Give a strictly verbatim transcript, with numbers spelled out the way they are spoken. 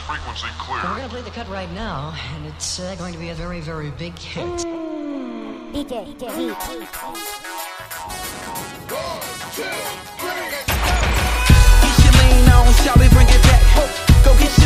frequency clear. Well, we're going to play the cut right now, and it's uh, going to be a very, very big hit. D J, D J, D J. Get your lean on, shall we bring it back? Go get your